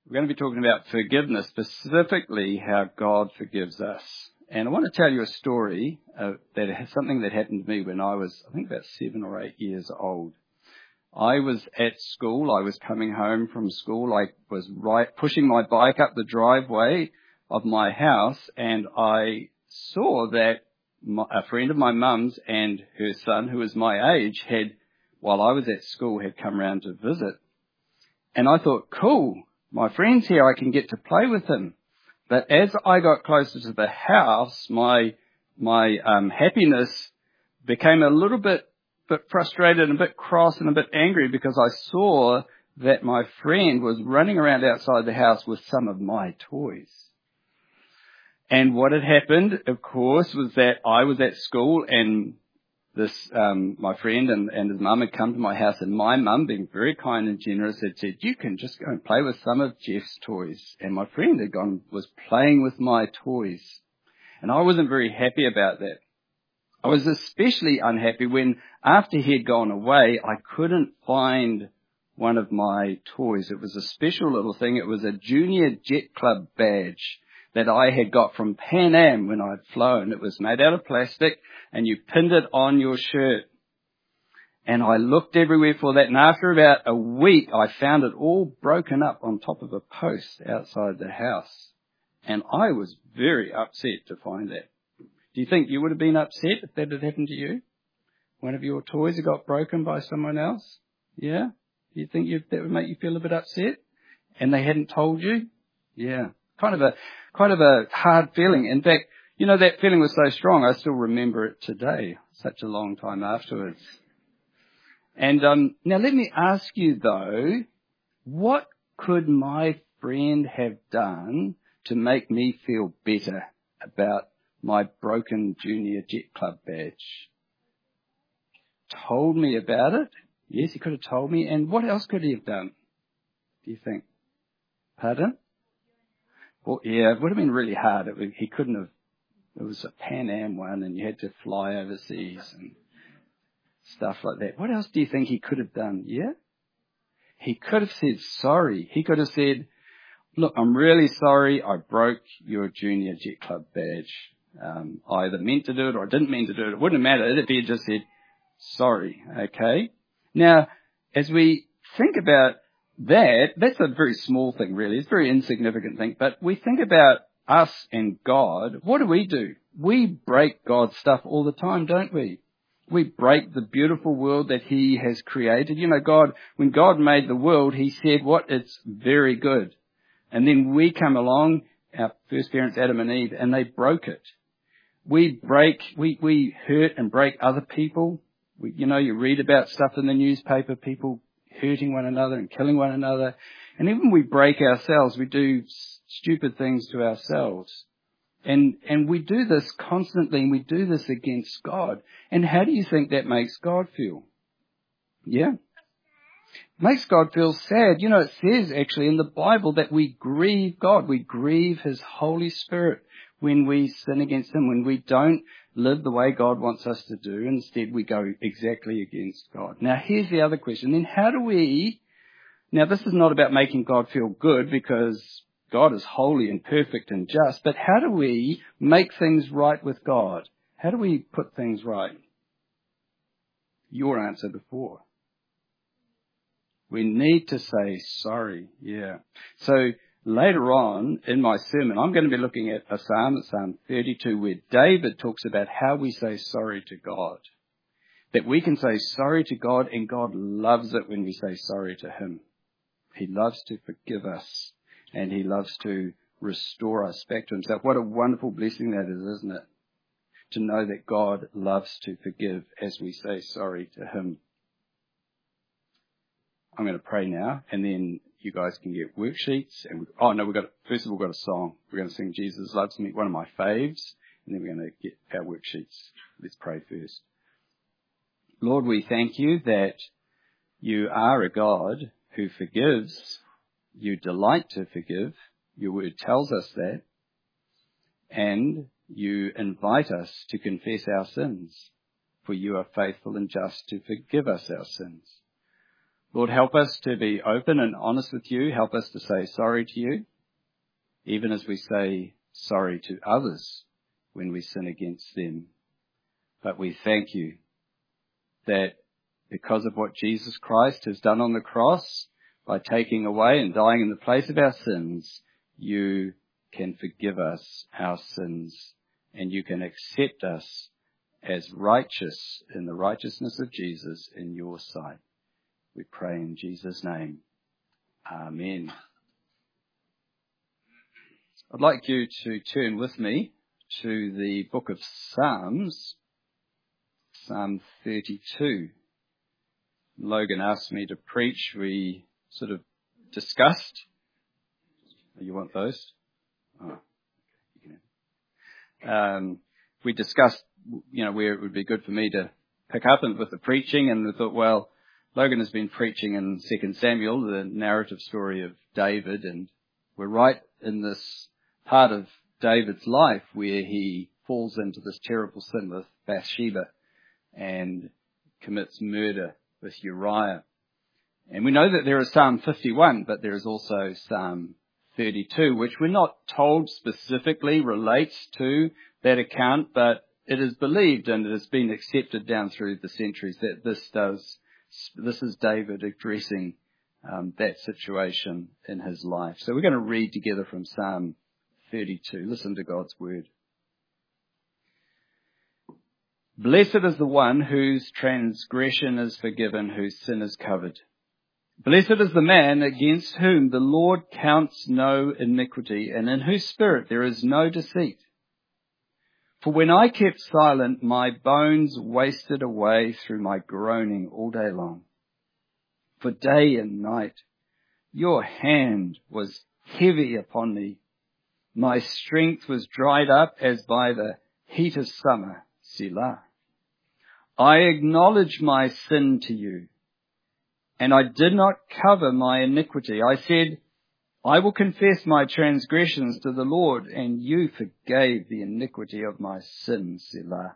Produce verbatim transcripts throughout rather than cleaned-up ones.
We're going to be talking about forgiveness, specifically how God forgives us. And I want to tell you a story uh, that has something that happened to me when I was, I think, about seven or eight years old. I was at school. I was coming home from school. I was right pushing my bike up the driveway of my house, and I saw that my, a friend of my mum's and her son, who was my age, had, while I was at school, had come round to visit. And I thought, cool, my friend's here. I can get to play with him. But as I got closer to the house, my my um, happiness became a little bit, bit frustrated and a bit cross and a bit angry because I saw that my friend was running around outside the house with some of my toys. And what had happened, of course, was that I was at school and this um, my friend and, and his mum had come to my house, and my mum, being very kind and generous, had said, you can just go and play with some of Jeff's toys. And my friend had gone, was playing with my toys. And I wasn't very happy about that. I was especially unhappy when, after he had gone away, I couldn't find one of my toys. It was a special little thing. It was a Junior Jet Club badge that I had got from Pan Am when I'd flown. It was made out of plastic, and you pinned it on your shirt. And I looked everywhere for that, and after about a week, I found it all broken up on top of a post outside the house. And I was very upset to find that. Do you think you would have been upset if that had happened to you? One of your toys had got broken by someone else? Yeah? Do you think you'd, that would make you feel a bit upset? And they hadn't told you? Yeah. Kind of a, kind of a hard feeling. In fact, you know, that feeling was so strong, I still remember it today, such a long time afterwards. And um, now let me ask you, though, what could my friend have done to make me feel better about my broken Junior Jet Club badge? Told me about it? Yes, he could have told me. And what else could he have done, do you think? Pardon? Well, yeah, it would have been really hard. It would, he couldn't have. It was a Pan Am one, and you had to fly overseas and stuff like that. What else do you think he could have done? Yeah? He could have said sorry. He could have said, look, I'm really sorry I broke your Junior Jet Club badge. Um, I either meant to do it or I didn't mean to do it. It wouldn't have mattered if he had just said sorry, okay? Now, as we think about that, that's a very small thing, really. It's a very insignificant thing. But we think about us and God. What do we do? We break God's stuff all the time, don't we? We break the beautiful world that He has created. You know, God, when God made the world, He said, what? It's very good. And then we come along, our first parents, Adam and Eve, and they broke it. We break, we, we hurt and break other people. We, you know, you read about stuff in the newspaper, people hurting one another and killing one another. And even we break ourselves, we do stupid things to ourselves. And, and we do this constantly, and we do this against God. And how do you think that makes God feel? Yeah? It makes God feel sad. You know, it says actually in the Bible that we grieve God. We grieve His Holy Spirit when we sin against Him, when we don't live the way God wants us to do. Instead, we go exactly against God. Now, here's the other question. Then how do we... Now, this is not about making God feel good, because God is holy and perfect and just, but how do we make things right with God? How do we put things right? Your answer before. We need to say sorry, yeah. So later on in my sermon, I'm going to be looking at a psalm, Psalm thirty-two, where David talks about how we say sorry to God. That we can say sorry to God, and God loves it when we say sorry to Him. He loves to forgive us, and He loves to restore us back to Himself. What a wonderful blessing that is, isn't it? To know that God loves to forgive as we say sorry to Him. I'm going to pray now, and then you guys can get worksheets. And we, oh no, we've got first of all we've got a song. We're going to sing "Jesus Loves Me," one of my faves, and then we're going to get our worksheets. Let's pray first. Lord, we thank You that You are a God who forgives. You delight to forgive. Your word tells us that. And You invite us to confess our sins, for You are faithful and just to forgive us our sins. Lord, help us to be open and honest with you. Help us to say sorry to you, even as we say sorry to others when we sin against them. But we thank you that because of what Jesus Christ has done on the cross, by taking away and dying in the place of our sins, you can forgive us our sins, and you can accept us as righteous in the righteousness of Jesus in your sight. We pray in Jesus' name. Amen. I'd like you to turn with me to the book of Psalms, Psalm thirty-two. Logan asked me to preach. We sort of discussed. You want those? Oh, you can. Um, we discussed, you know, where it would be good for me to pick up and with the preaching, and we thought, well, Logan has been preaching in Second Samuel, the narrative story of David, and we're right in this part of David's life where he falls into this terrible sin with Bathsheba and commits murder with Uriah. And we know that there is Psalm fifty-one, but there is also Psalm thirty-two, which we're not told specifically relates to that account, but it is believed and it has been accepted down through the centuries that this does, this is David addressing um, that situation in his life. So we're going to read together from Psalm thirty-two. Listen to God's word. Blessed is the one whose transgression is forgiven, whose sin is covered. Blessed is the man against whom the Lord counts no iniquity, and in whose spirit there is no deceit. For when I kept silent, my bones wasted away through my groaning all day long. For day and night your hand was heavy upon me. My strength was dried up as by the heat of summer. Selah. I acknowledged my sin to you, and I did not cover my iniquity. I said, I will confess my transgressions to the Lord, and you forgave the iniquity of my sins. Selah.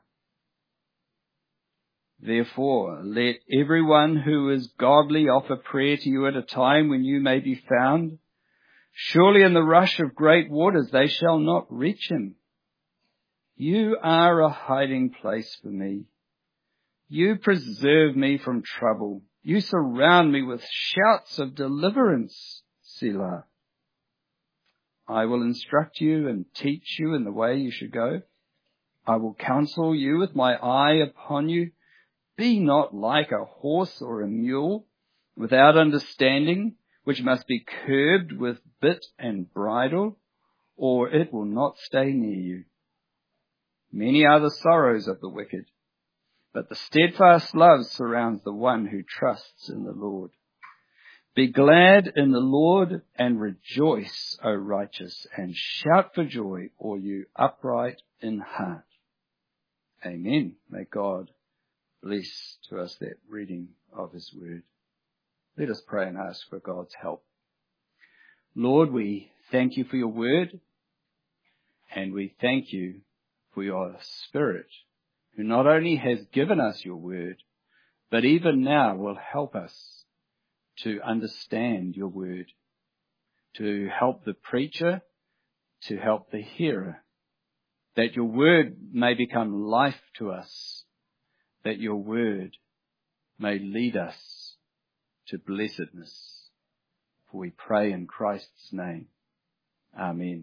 Therefore, let everyone who is godly offer prayer to you at a time when you may be found. Surely in the rush of great waters they shall not reach him. You are a hiding place for me. You preserve me from trouble. You surround me with shouts of deliverance. Selah. I will instruct you and teach you in the way you should go. I will counsel you with my eye upon you. Be not like a horse or a mule without understanding, which must be curbed with bit and bridle, or it will not stay near you. Many are the sorrows of the wicked, but the steadfast love surrounds the one who trusts in the Lord. Be glad in the Lord and rejoice, O righteous, and shout for joy, all you upright in heart. Amen. May God bless to us that reading of his word. Let us pray and ask for God's help. Lord, we thank you for your word, and we thank you for your Spirit, who not only has given us your word, but even now will help us to understand your word, to help the preacher, to help the hearer, that your word may become life to us, that your word may lead us to blessedness. For we pray in Christ's name. Amen.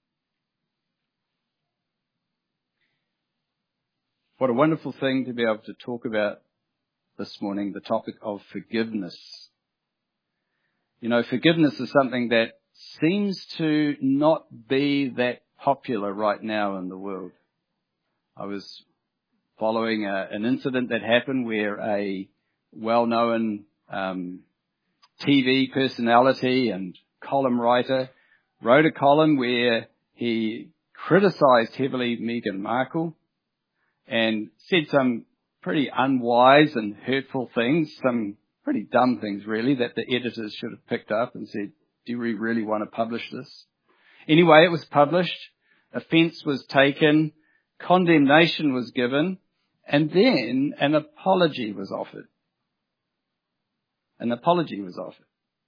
What a wonderful thing to be able to talk about this morning, the topic of forgiveness. You know, forgiveness is something that seems to not be that popular right now in the world. I was following a, an incident that happened where a well-known um, T V personality and column writer wrote a column where he criticized heavily Meghan Markle and said some pretty unwise and hurtful things, some pretty dumb things really, that the editors should have picked up and said, do we really want to publish this? Anyway, it was published, offence was taken, condemnation was given, and then an apology was offered. An apology was offered.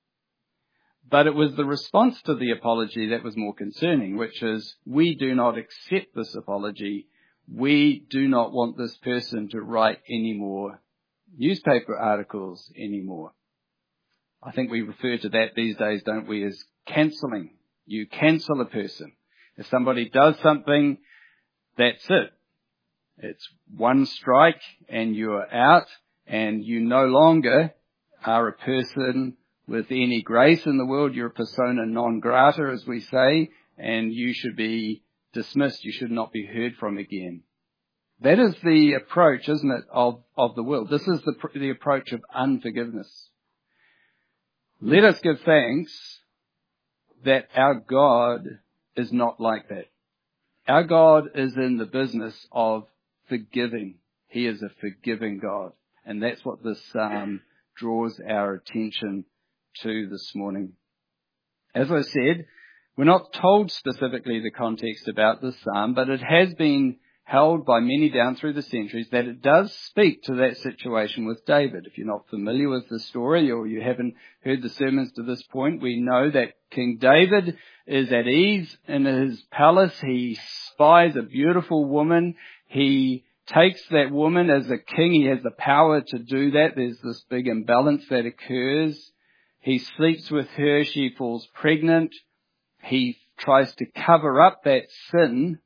But it was the response to the apology that was more concerning, which is, we do not accept this apology. We do not want this person to write any more newspaper articles anymore. I think we refer to that these days, don't we, as cancelling. You cancel a person. If somebody does something, that's it. It's one strike and you're out, and you no longer are a person with any grace in the world. You're a persona non grata, as we say, and you should be dismissed. You should not be heard from again. That is the approach, isn't it, of, of the world. This is the, the approach of unforgiveness. Let us give thanks that our God is not like that. Our God is in the business of forgiving. He is a forgiving God. And that's what this psalm draws our attention to this morning. As I said, we're not told specifically the context about this psalm, but it has been held by many down through the centuries that it does speak to that situation with David. If you're not familiar with the story, or you haven't heard the sermons to this point, we know that King David is at ease in his palace. He spies a beautiful woman. He takes that woman as a king. He has the power to do that. There's this big imbalance that occurs. He sleeps with her. She falls pregnant. He tries to cover up that sin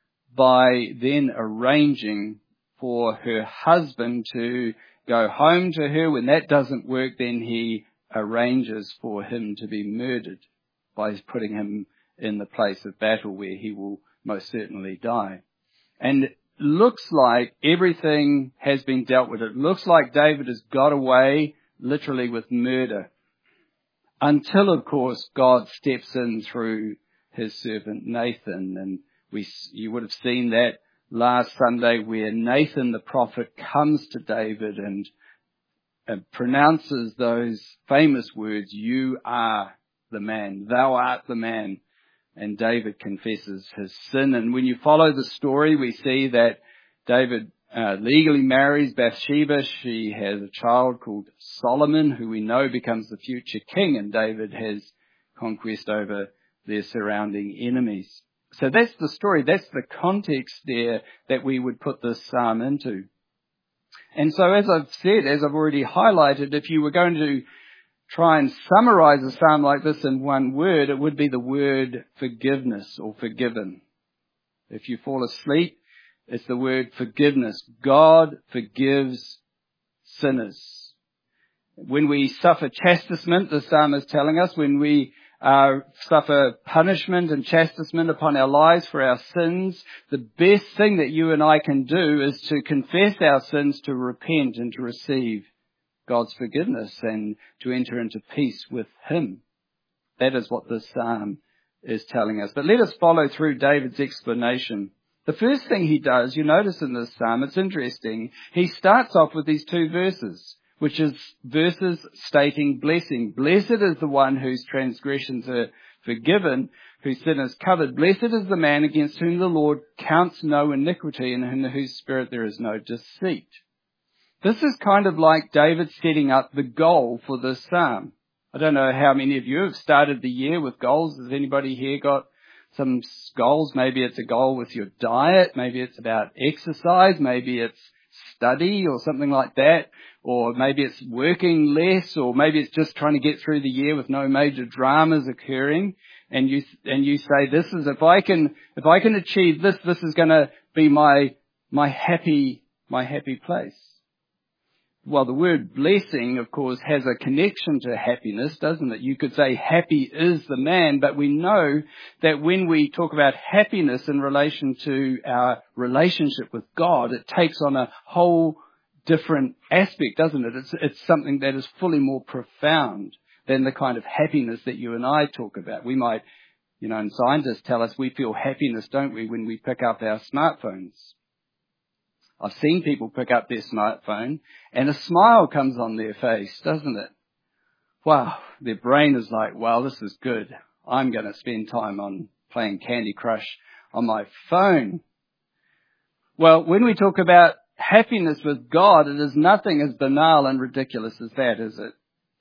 by then arranging for her husband to go home to her. When that doesn't work, then he arranges for him to be murdered by putting him in the place of battle where he will most certainly die. And it looks like everything has been dealt with. It looks like David has got away literally with murder. Until, of course, God steps in through his servant Nathan. And we, you would have seen that last Sunday, where Nathan the prophet comes to David and, and pronounces those famous words, "You are the man, thou art the man." And David confesses his sin. And when you follow the story, we see that David uh, legally marries Bathsheba. She has a child called Solomon, who we know becomes the future king, and David has conquest over their surrounding enemies. So that's the story. That's the context there that we would put this psalm into. And so, as I've said, as I've already highlighted, if you were going to try and summarize a psalm like this in one word, it would be the word forgiveness or forgiven. If you fall asleep, it's the word forgiveness. God forgives sinners. When we suffer chastisement, the psalm is telling us, when we uh, suffer punishment and chastisement upon our lives for our sins, the best thing that you and I can do is to confess our sins, to repent and to receive God's forgiveness and to enter into peace with him. That is what this psalm is telling us. But let us follow through David's explanation. The first thing he does, you notice in this psalm, it's interesting, he starts off with these two verses, which is verses stating blessing. Blessed is the one whose transgressions are forgiven, whose sin is covered. Blessed is the man against whom the Lord counts no iniquity, and in whose spirit there is no deceit. This is kind of like David setting up the goal for this psalm. I don't know how many of you have started the year with goals. Has anybody here got some goals? Maybe it's a goal with your diet. Maybe it's about exercise. Maybe it's study or something like that. Or maybe it's working less. Or maybe it's just trying to get through the year with no major dramas occurring. And you, and you say, this is, if I can, if I can achieve this, this is going to be my, my happy, my happy place. Well, the word blessing, of course, has a connection to happiness, doesn't it? You could say happy is the man, but we know that when we talk about happiness in relation to our relationship with God, it takes on a whole different aspect, doesn't it? It's, it's something that is fully more profound than the kind of happiness that you and I talk about. We might, you know, and scientists tell us we feel happiness, don't we, when we pick up our smartphones. I've seen people pick up their smartphone and a smile comes on their face, doesn't it? Wow, their brain is like, wow, this is good. I'm going to spend time on playing Candy Crush on my phone. Well, when we talk about happiness with God, it is nothing as banal and ridiculous as that, is it?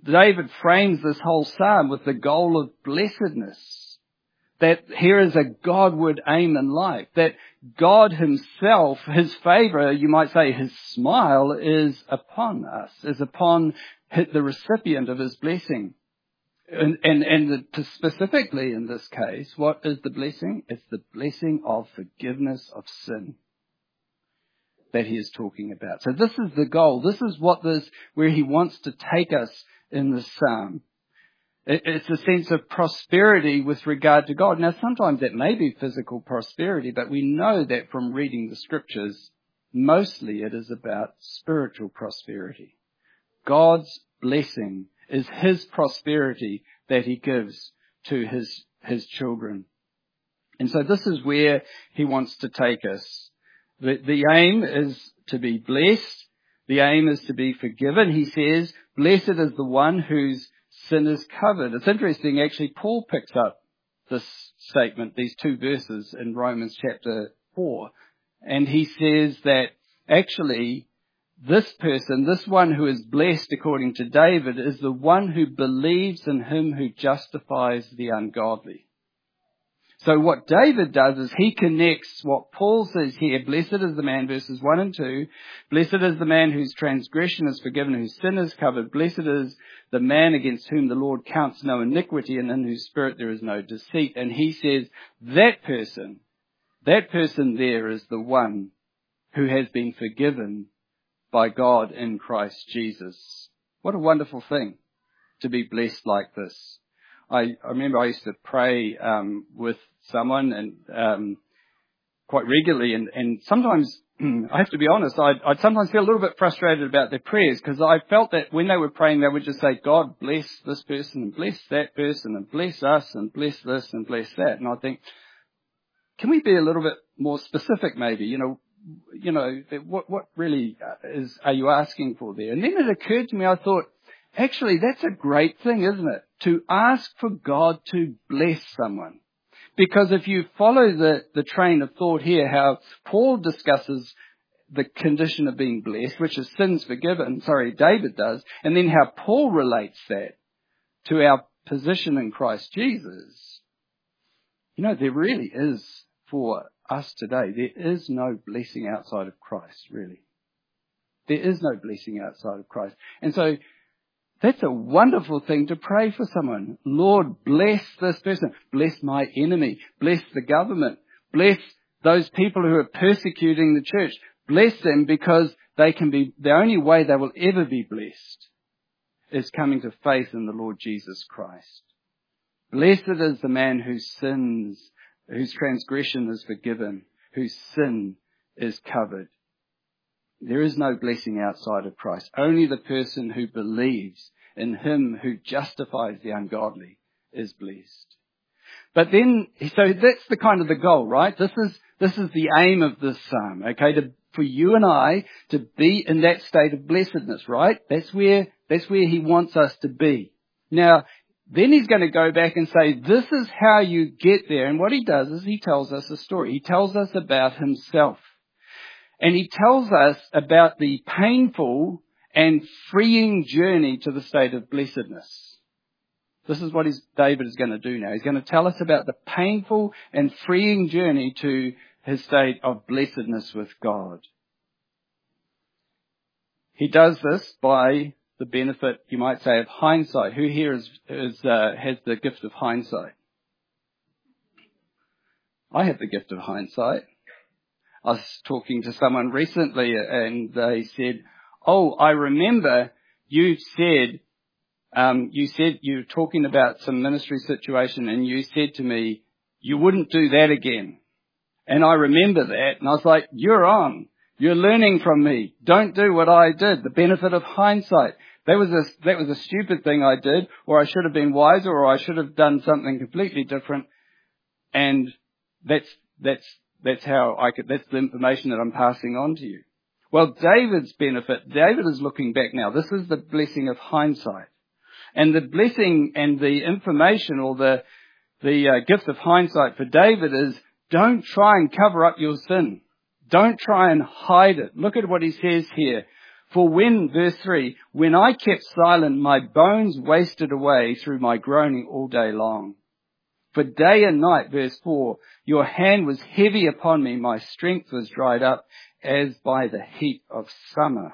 David frames this whole psalm with the goal of blessedness. That here is a Godward aim in life. That God himself, his favour, you might say his smile, is upon us, is upon the recipient of his blessing. And, and, and the, specifically in this case, what is the blessing? It's the blessing of forgiveness of sin that he is talking about. So this is the goal. This is what this, where he wants to take us in this psalm. It, it's a sense of prosperity with regard to God. Now, sometimes that may be physical prosperity, but we know that from reading the scriptures, mostly it is about spiritual prosperity. God's blessing is his prosperity that he gives to his, his children. And so this is where he wants to take us. The, the aim is to be blessed. The aim is to be forgiven. He says, blessed is the one whose sin is covered. It's interesting, actually, Paul picks up this statement, these two verses in Romans chapter four. And he says that actually, this person, this one who is blessed according to David, is the one who believes in him who justifies the ungodly. So what David does is he connects what Paul says here, blessed is the man, verses one and two, blessed is the man whose transgression is forgiven, whose sin is covered, blessed is the man against whom the Lord counts no iniquity and in whose spirit there is no deceit. And he says that person, that person there is the one who has been forgiven by God in Christ Jesus. What a wonderful thing to be blessed like this. I, I remember I used to pray um, with someone and um, quite regularly, and, and sometimes, I have to be honest, I'd, I'd sometimes feel a little bit frustrated about their prayers because I felt that when they were praying, they would just say, God bless this person and bless that person and bless us and bless this and bless that. And I think, can we be a little bit more specific maybe? You know, you know, what, what really is, are you asking for there? And then it occurred to me, I thought, actually, that's a great thing, isn't it? To ask for God to bless someone. Because if you follow the, the train of thought here, how Paul discusses the condition of being blessed, which is sins forgiven, sorry, David does, and then how Paul relates that to our position in Christ Jesus. You know, there really is, for us today, there is no blessing outside of Christ, really. There is no blessing outside of Christ. And so, that's a wonderful thing to pray for someone. Lord, bless this person. Bless my enemy. Bless the government. Bless those people who are persecuting the church. Bless them because they can be, the only way they will ever be blessed is coming to faith in the Lord Jesus Christ. Blessed is the man whose sins, whose transgression is forgiven, whose sin is covered. There is no blessing outside of Christ. Only the person who believes in him who justifies the ungodly is blessed. But then, so that's the kind of the goal, right? This is, this is the aim of this psalm, okay? To, for you and I to be in that state of blessedness, right? That's where, that's where he wants us to be. Now, then he's going to go back and say, this is how you get there. And what he does is he tells us a story. He tells us about himself. And he tells us about the painful and freeing journey to the state of blessedness. This is what David is going to do now. He's going to tell us about the painful and freeing journey to his state of blessedness with God. He does this by the benefit, you might say, of hindsight. Who here is, is, uh, has the gift of hindsight? I have the gift of hindsight. I was talking to someone recently and they said, oh, I remember you said, um, you said you were talking about some ministry situation and you said to me, you wouldn't do that again. And I remember that and I was like, you're on. You're learning from me. Don't do what I did. The benefit of hindsight. That was a, that was a stupid thing I did, or I should have been wiser, or I should have done something completely different. And that's, that's, That's how I could, that's the information that I'm passing on to you. Well, David's benefit, David is looking back now. This is the blessing of hindsight. And the blessing and the information or the, the uh, gift of hindsight for David is don't try and cover up your sin. Don't try and hide it. Look at what he says here. For when, verse three, when I kept silent, my bones wasted away through my groaning all day long. For day and night, verse four, your hand was heavy upon me, my strength was dried up as by the heat of summer.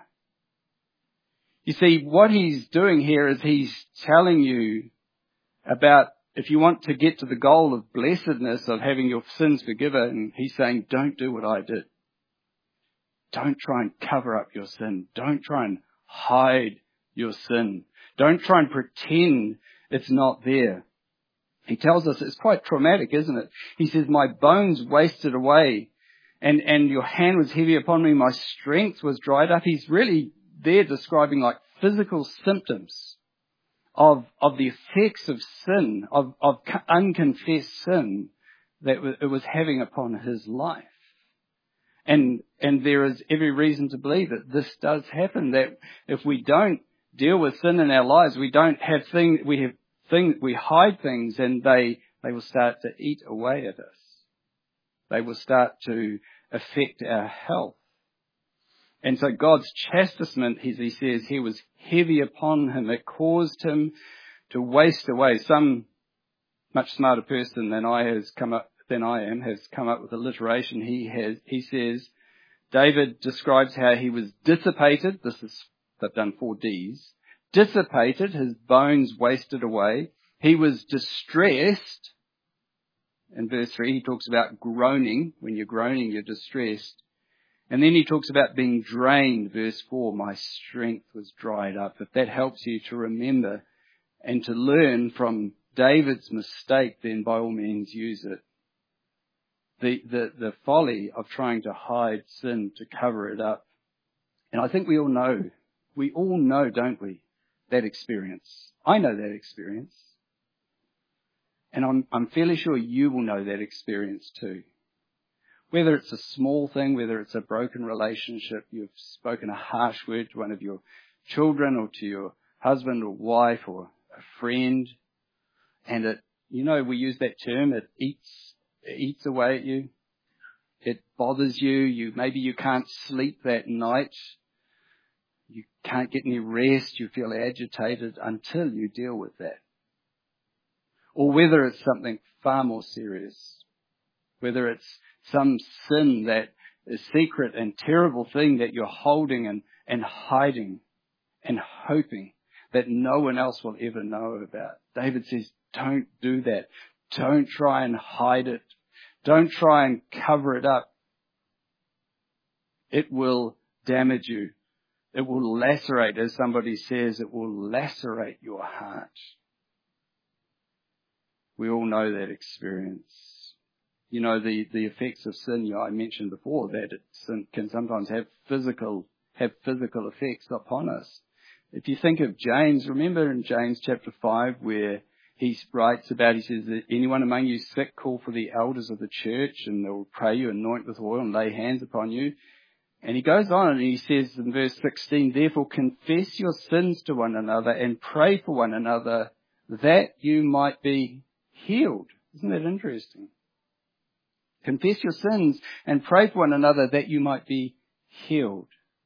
You see, what he's doing here is he's telling you about, if you want to get to the goal of blessedness, of having your sins forgiven, he's saying, don't do what I did. Don't try and cover up your sin. Don't try and hide your sin. Don't try and pretend it's not there. He tells us it's quite traumatic, isn't it? He says, my bones wasted away and, and your hand was heavy upon me. My strength was dried up. He's really there describing like physical symptoms of, of the effects of sin, of, of unconfessed sin that it was having upon his life. And, and there is every reason to believe that this does happen, that if we don't deal with sin in our lives, we don't have things, we have things, we hide things and they, they will start to eat away at us. They will start to affect our health. And so God's chastisement, as he says, he was heavy upon him. It caused him to waste away. Some much smarter person than I has come up, than I am, has come up with alliteration. He has, he says, David describes how he was dissipated. This is, they've done four D's. Dissipated, his bones wasted away. He was distressed. In verse three, he talks about groaning. When you're groaning, you're distressed. And then he talks about being drained. Verse four, my strength was dried up. If that helps you to remember and to learn from David's mistake, then by all means use it. The, the, the folly of trying to hide sin, to cover it up. And I think we all know, we all know, don't we, that experience. I know that experience. And I'm, I'm fairly sure you will know that experience too. Whether it's a small thing, whether it's a broken relationship, you've spoken a harsh word to one of your children or to your husband or wife or a friend, and it, you know, we use that term, it eats, it eats away at you. It bothers you. You, maybe you can't sleep that night. You can't get any rest. You feel agitated until you deal with that. Or whether it's something far more serious, whether it's some sin that is secret and terrible thing that you're holding and, and hiding and hoping that no one else will ever know about. David says, don't do that. Don't try and hide it. Don't try and cover it up. It will damage you. It will lacerate, as somebody says, it will lacerate your heart. We all know that experience. You know, the, the effects of sin, you know, I mentioned before that it can sometimes have physical, have physical effects upon us. If you think of James, remember in James chapter five where he writes about, he says, that anyone among you sick, call for the elders of the church and they'll pray you, anoint with oil and lay hands upon you. And he goes on and he says in verse sixteen, therefore confess your sins to one another and pray for one another that you might be healed. Isn't that interesting? Confess your sins and pray for one another that you might be healed.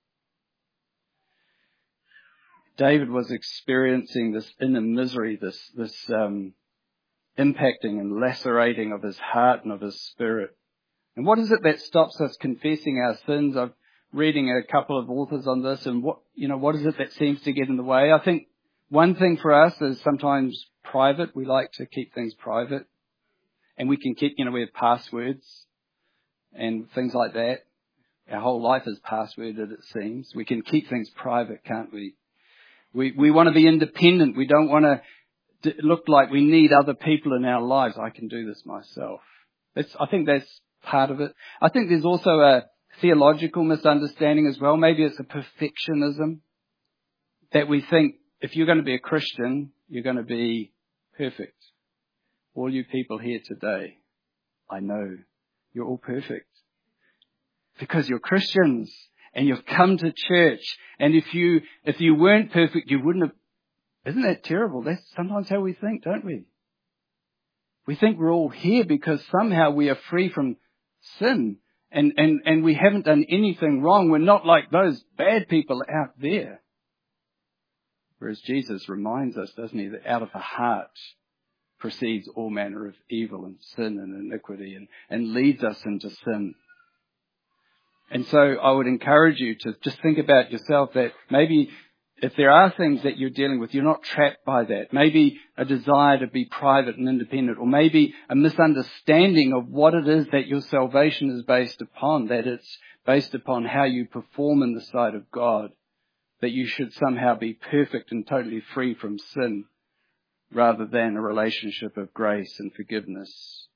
David was experiencing this inner misery, this, this um, impacting and lacerating of his heart and of his spirit. And what is it that stops us confessing our sins? I'm reading a couple of authors on this, and what, you know, what is it that seems to get in the way? I think one thing for us is sometimes private. We like to keep things private. And we can keep, you know, we have passwords and things like that. Our whole life is passworded, it seems. We can keep things private, can't we? We we want to be independent. We don't want to look like we need other people in our lives. I can do this myself. That's, I think that's part of it. I think there's also a theological misunderstanding as well. Maybe it's a perfectionism that we think if you're going to be a Christian, you're going to be perfect. All you people here today, I know you're all perfect because you're Christians and you've come to church. And if you, if you weren't perfect, you wouldn't have, isn't that terrible? That's sometimes how we think, don't we? We think we're all here because somehow we are free from sin And, and, and we haven't done anything wrong. We're not like those bad people out there. Whereas Jesus reminds us, doesn't he, that out of the heart proceeds all manner of evil and sin and iniquity and, and leads us into sin. And so I would encourage you to just think about yourself that maybe if there are things that you're dealing with, you're not trapped by that. Maybe a desire to be private and independent, or maybe a misunderstanding of what it is that your salvation is based upon, that it's based upon how you perform in the sight of God, that you should somehow be perfect and totally free from sin, rather than a relationship of grace and forgiveness.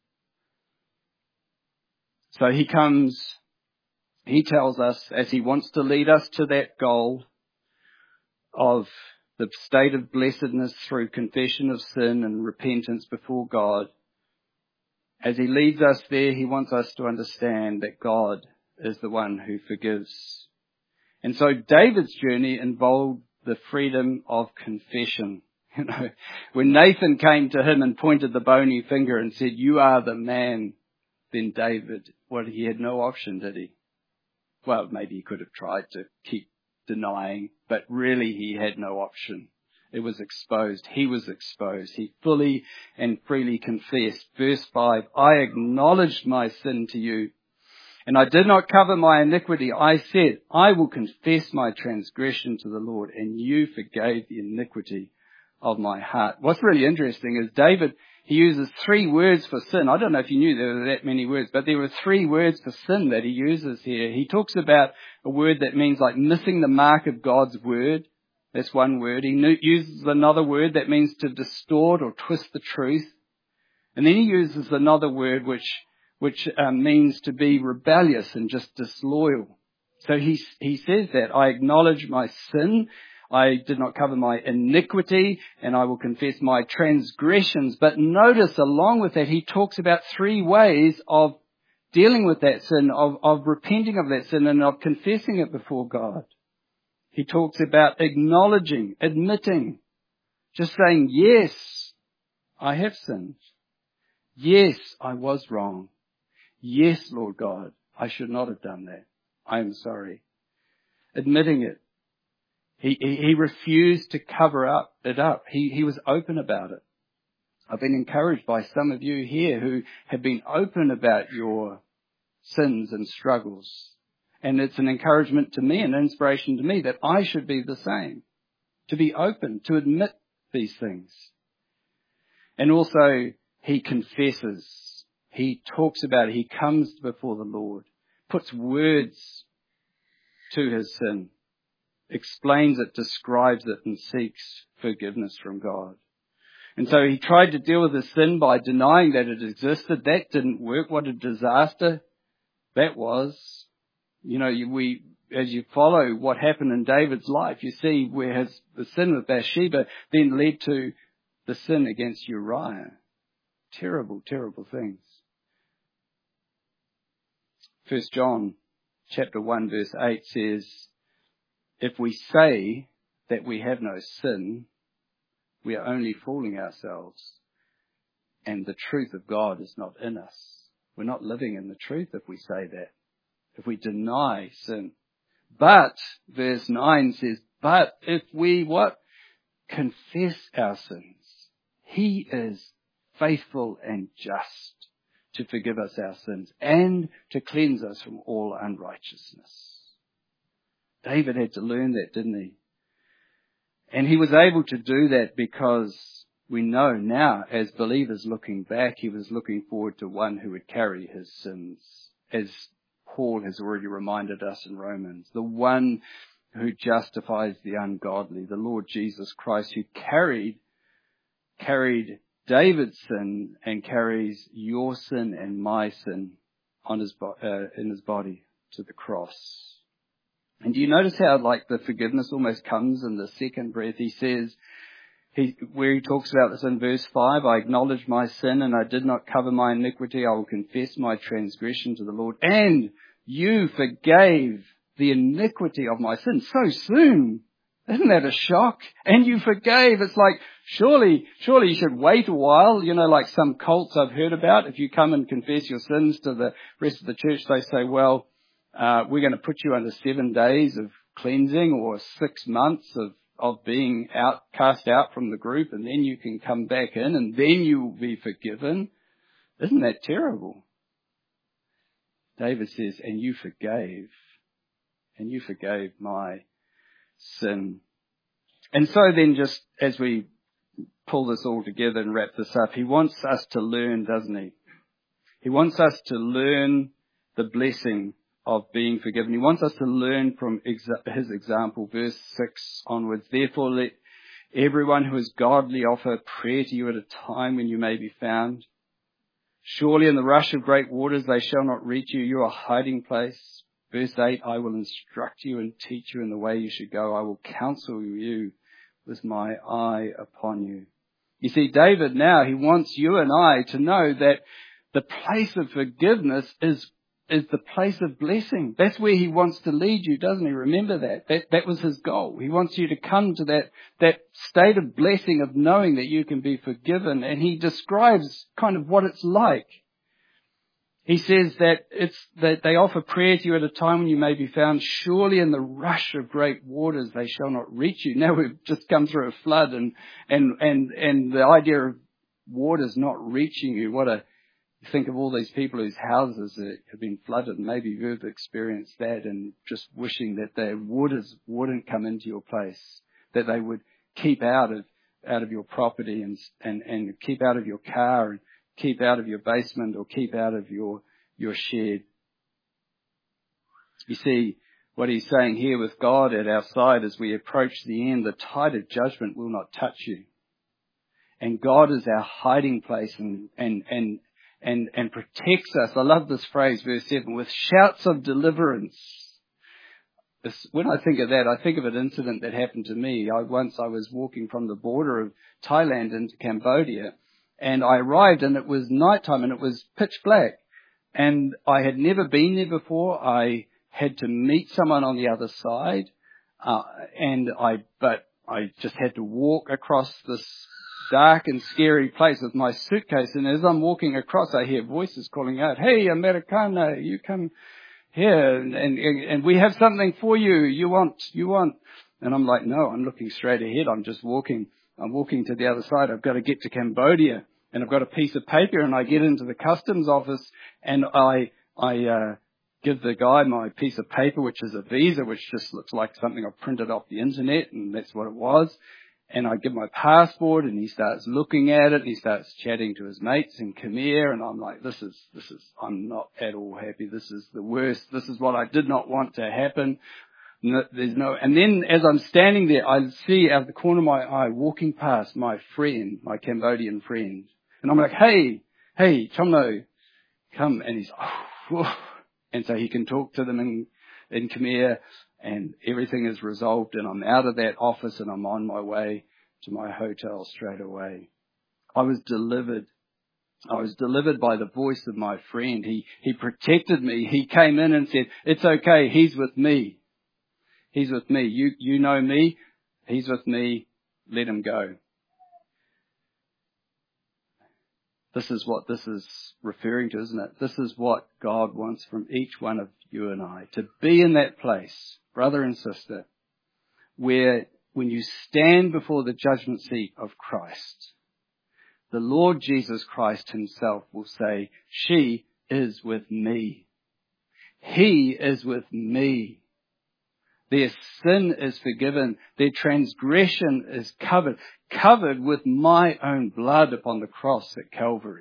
So he comes, he tells us, as he wants to lead us to that goal of the state of blessedness through confession of sin and repentance before God, as he leads us there, he wants us to understand that God is the one who forgives. And so David's journey involved the freedom of confession. You know, when Nathan came to him and pointed the bony finger and said, "You are the man," then David, well, he had no option, did he? Well, maybe he could have tried to keep denying, but really he had no option. It was exposed. He was exposed. He fully and freely confessed. Verse five, "I acknowledged my sin to you, and I did not cover my iniquity. I said, I will confess my transgression to the Lord, and you forgave the iniquity of my heart." What's really interesting is David, he uses three words for sin. I don't know if you knew there were that many words, but there were three words for sin that he uses here. He talks about a word that means like missing the mark of God's word. That's one word. He uses another word that means to distort or twist the truth. And then he uses another word which which um, means to be rebellious and just disloyal. So he he says that, "I acknowledge my sin. I did not cover my iniquity, and I will confess my transgressions." But notice along with that, he talks about three ways of dealing with that sin, of, of repenting of that sin, and of confessing it before God. He talks about acknowledging, admitting, just saying, "Yes, I have sinned. Yes, I was wrong. Yes, Lord God, I should not have done that. I am sorry." Admitting it. He, he, he refused to cover up it up. He, he was open about it. I've been encouraged by some of you here who have been open about your sins and struggles. And it's an encouragement to me, an inspiration to me, that I should be the same. To be open, to admit these things. And also, he confesses. He talks about it. He comes before the Lord, puts words to his sin, explains it, describes it, and seeks forgiveness from God. And so he tried to deal with his sin by denying that it existed. That didn't work. What a disaster that was. You know, we, as you follow what happened in David's life, you see where his, the sin with Bathsheba then led to the sin against Uriah. Terrible, terrible things. First John chapter one verse eight says, "If we say that we have no sin, we are only fooling ourselves, and the truth of God is not in us." We're not living in the truth if we say that, if we deny sin. But, verse nine says, "But if we," what? "Confess our sins, he is faithful and just to forgive us our sins and to cleanse us from all unrighteousness." David had to learn that, didn't he? And he was able to do that because we know now, as believers looking back, he was looking forward to one who would carry his sins, as Paul has already reminded us in Romans, the one who justifies the ungodly, the Lord Jesus Christ, who carried, carried David's sin and carries your sin and my sin on his uh, in his body to the cross. And do you notice how, like, the forgiveness almost comes in the second breath? He says, he, where he talks about this in verse five, "I acknowledge my sin and I did not cover my iniquity. I will confess my transgression to the Lord. And you forgave the iniquity of my sin." So soon. Isn't that a shock? And you forgave. It's like, surely, surely you should wait a while. You know, like some cults I've heard about. If you come and confess your sins to the rest of the church, they say, well, uh, we're going to put you under seven days of cleansing or six months of, of being out, cast out from the group, and then you can come back in and then you will be forgiven. Isn't that terrible? David says, and you forgave, and you forgave my sin. And so then, just as we pull this all together and wrap this up, he wants us to learn, doesn't he? He wants us to learn the blessing of being forgiven. He wants us to learn from exa- his example, verse six onwards. Therefore, let everyone who is godly offer prayer to you at a time when you may be found. Surely in the rush of great waters they shall not reach you. You are a hiding place. Verse eight, I will instruct you and teach you in the way you should go. I will counsel you with my eye upon you. You see, David now, he wants you and I to know that the place of forgiveness is, is the place of blessing. That's where he wants to lead you, doesn't he? Remember that. That, that was his goal. He wants you to come to that, that state of blessing of knowing that you can be forgiven. And he describes kind of what it's like. He says that it's that they offer prayer to you at a time when you may be found. Surely in the rush of great waters they shall not reach you. Now we've just come through a flood, and and and and the idea of waters not reaching you. What a think of all these people whose houses have been flooded. Maybe you've experienced that, and just wishing that the waters wouldn't come into your place, that they would keep out of out of your property and and and keep out of your car and keep out of your basement or keep out of your, your shed. You see, what he's saying here with God at our side as we approach the end, the tide of judgment will not touch you. And God is our hiding place and, and, and, and, and protects us. I love this phrase, verse seven, with shouts of deliverance. This, when I think of that, I think of an incident that happened to me. I, once I was walking from the border of Thailand into Cambodia, and I arrived and it was nighttime and it was pitch black. And I had never been there before. I had to meet someone on the other side. Uh, and I, but I just had to walk across this dark and scary place with my suitcase. And as I'm walking across, I hear voices calling out, "Hey, Americana, you come here and, and, and we have something for you. You want, you want." And I'm like, no, I'm looking straight ahead. I'm just walking. I'm walking to the other side. I've got to get to Cambodia, and I've got a piece of paper, and I get into the customs office, and I I uh, give the guy my piece of paper, which is a visa, which just looks like something I printed off the internet, and that's what it was. And I give my passport, and he starts looking at it, and he starts chatting to his mates in Khmer, and I'm like, this is this is I'm not at all happy. This is the worst. This is what I did not want to happen. No, there's no, and then as I'm standing there, I see out of the corner of my eye walking past my friend, my Cambodian friend. And I'm like, hey, hey, Chomno, come. And he's, oh, and so he can talk to them in, in Khmer, and everything is resolved, and I'm out of that office and I'm on my way to my hotel straight away. I was delivered. I was delivered by the voice of my friend. He, he protected me. He came in and said, it's okay. He's with me. He's with me. You, you know me. He's with me. Let him go. This is what this is referring to, isn't it? This is what God wants from each one of you and I. To be in that place, brother and sister, where when you stand before the judgment seat of Christ, the Lord Jesus Christ himself will say, she is with me. He is with me. Their sin is forgiven. Their transgression is covered, covered with my own blood upon the cross at Calvary.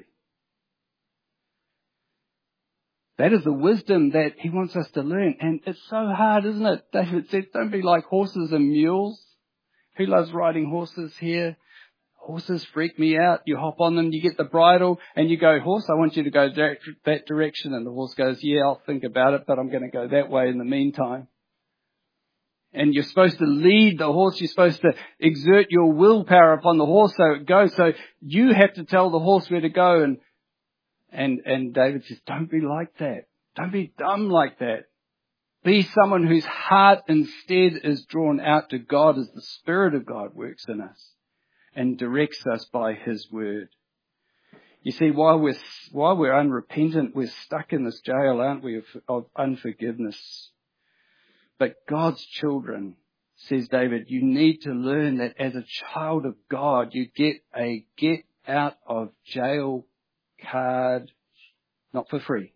That is the wisdom that he wants us to learn. And it's so hard, isn't it? David said, don't be like horses and mules. Who loves riding horses here? Horses freak me out. You hop on them, you get the bridle, and you go, horse, I want you to go that, that direction. And the horse goes, yeah, I'll think about it, but I'm going to go that way in the meantime. And you're supposed to lead the horse. You're supposed to exert your willpower upon the horse so it goes. So you have to tell the horse where to go. And and and David says, don't be like that. Don't be dumb like that. Be someone whose heart instead is drawn out to God as the Spirit of God works in us and directs us by His word. You see, while we're, while we're unrepentant, we're stuck in this jail, aren't we, of, of unforgiveness. But God's children, says David, you need to learn that as a child of God, you get a get out of jail card, not for free.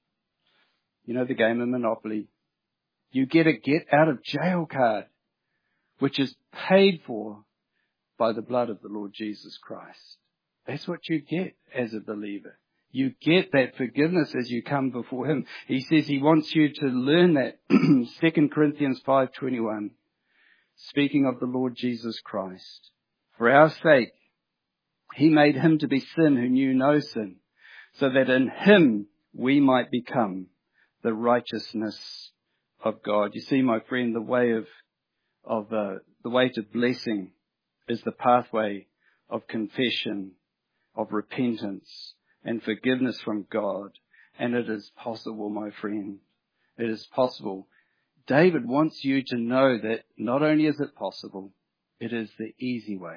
You know the game of Monopoly. You get a get out of jail card, which is paid for by the blood of the Lord Jesus Christ. That's what you get as a believer. You get that forgiveness as you come before Him. He says He wants you to learn that. Second Corinthians five twenty-one, speaking of the Lord Jesus Christ. For our sake, He made Him to be sin who knew no sin, so that in Him we might become the righteousness of God. You see, my friend, the way of, of uh, the way to blessing is the pathway of confession, of repentance and forgiveness from God. And it is possible, my friend. It is possible. David wants you to know that not only is it possible, it is the easy way.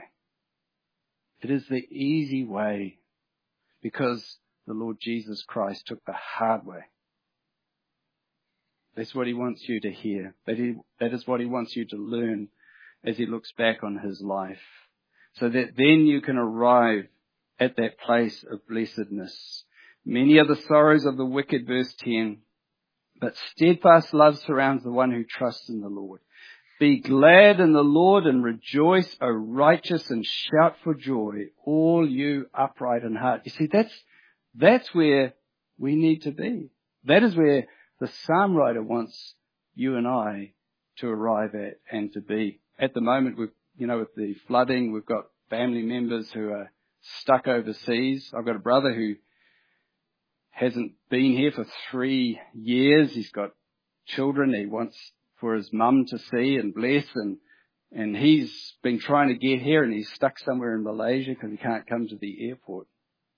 It is the easy way because the Lord Jesus Christ took the hard way. That's what He wants you to hear. That, he, that is what He wants you to learn as He looks back on His life. So that then you can arrive at that place of blessedness. Many are the sorrows of the wicked, verse ten, but steadfast love surrounds the one who trusts in the Lord. Be glad in the Lord and rejoice, O righteous, and shout for joy, all you upright in heart. You see, that's, that's where we need to be. That is where the psalm writer wants you and I to arrive at and to be. At the moment, we've, you know, with the flooding, we've got family members who are stuck overseas. I've got a brother who hasn't been here for three years. He's got children he wants for his mum to see and bless, and and he's been trying to get here, and he's stuck somewhere in Malaysia because he can't come to the airport.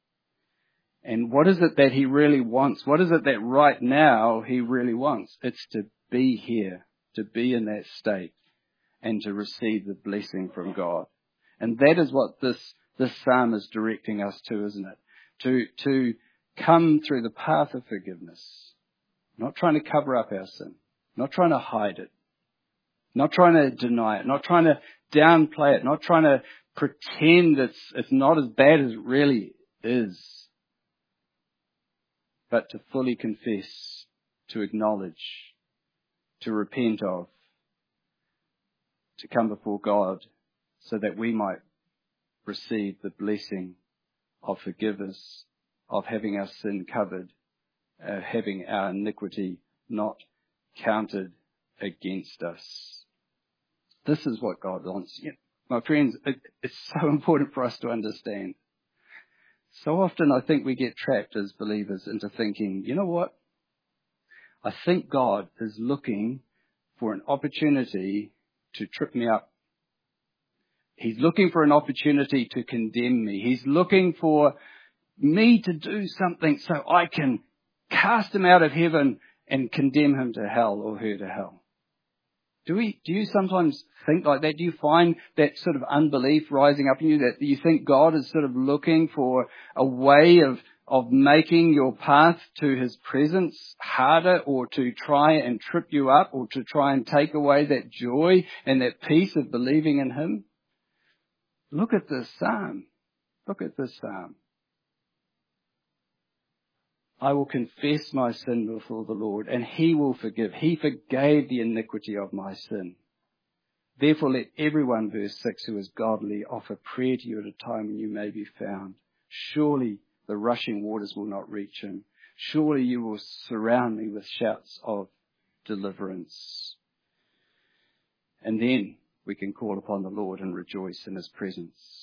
And what is it that he really wants? What is it that right now he really wants? It's to be here, to be in that state, and to receive the blessing from God. And that is what this this psalm is directing us to, isn't it? To to come through the path of forgiveness, not trying to cover up our sin, not trying to hide it, not trying to deny it, not trying to downplay it, not trying to pretend it's it's not as bad as it really is, but to fully confess, to acknowledge, to repent of, to come before God so that we might receive the blessing of forgiveness, of having our sin covered, uh, having our iniquity not counted against us. This is what God wants. You know, my friends, it, it's so important for us to understand. So often I think we get trapped as believers into thinking, you know what? I think God is looking for an opportunity to trip me up. He's looking for an opportunity to condemn me. He's looking for me to do something so I can cast him out of heaven and condemn him to hell or her to hell. Do we, do you sometimes think like that? Do you find that sort of unbelief rising up in you, that you think God is sort of looking for a way of, of making your path to his presence harder, or to try and trip you up, or to try and take away that joy and that peace of believing in him? Look at this psalm. Look at this psalm. I will confess my sin before the Lord, and he will forgive. He forgave the iniquity of my sin. Therefore let everyone, verse six, who is godly, offer prayer to you at a time when you may be found. Surely the rushing waters will not reach him. Surely you will surround me with shouts of deliverance. And then we can call upon the Lord and rejoice in his presence.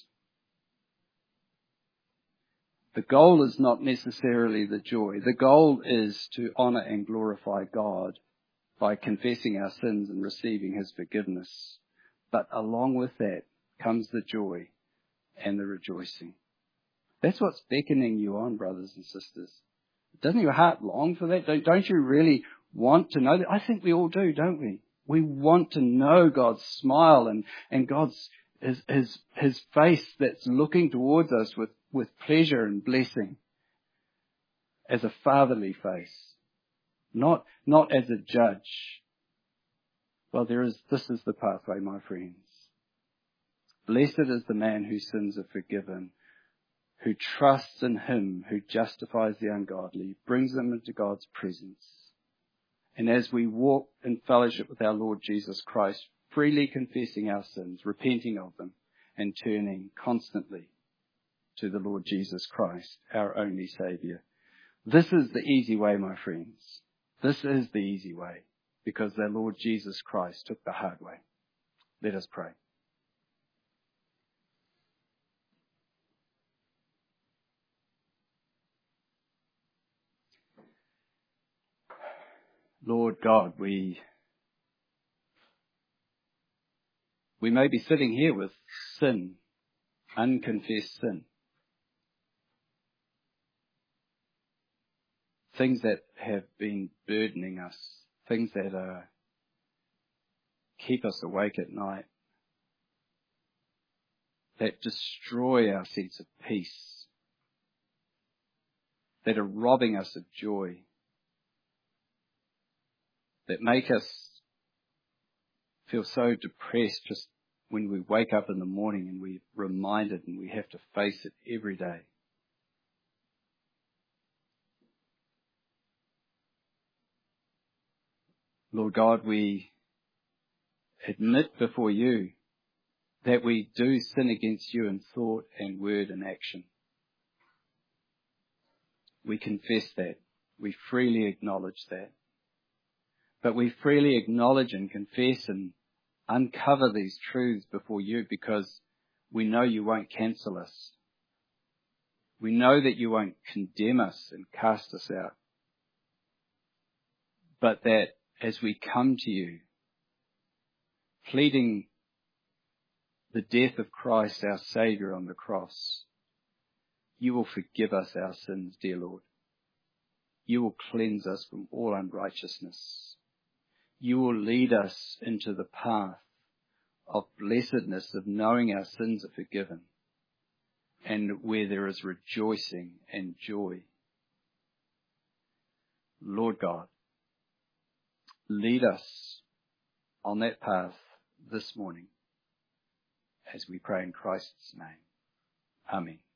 The goal is not necessarily the joy. The goal is to honour and glorify God by confessing our sins and receiving his forgiveness. But along with that comes the joy and the rejoicing. That's what's beckoning you on, brothers and sisters. Doesn't your heart long for that? Don't, don't you really want to know that. I think we all do, don't we? We want to know God's smile and, and God's his, his, his face that's looking towards us with, with pleasure and blessing as a fatherly face, not, not as a judge. Well, there is, this is the pathway, my friends. Blessed is the man whose sins are forgiven, who trusts in him who justifies the ungodly, brings them into God's presence. And as we walk in fellowship with our Lord Jesus Christ, freely confessing our sins, repenting of them, and turning constantly to the Lord Jesus Christ, our only Saviour. This is the easy way, my friends. This is the easy way, because the Lord Jesus Christ took the hard way. Let us pray. Lord God, we we may be sitting here with sin, unconfessed sin, things that have been burdening us, things that uh, keep us awake at night, that destroy our sense of peace, that are robbing us of joy, that make us feel so depressed just when we wake up in the morning and we're reminded and we have to face it every day. Lord God, we admit before you that we do sin against you in thought and word and action. We confess that. We freely acknowledge that. But we freely acknowledge and confess and uncover these truths before you because we know you won't cancel us. We know that you won't condemn us and cast us out. But that as we come to you, pleading the death of Christ, our Saviour, on the cross, you will forgive us our sins, dear Lord. You will cleanse us from all unrighteousness. You will lead us into the path of blessedness, of knowing our sins are forgiven, and where there is rejoicing and joy. Lord God, lead us on that path this morning as we pray in Christ's name. Amen.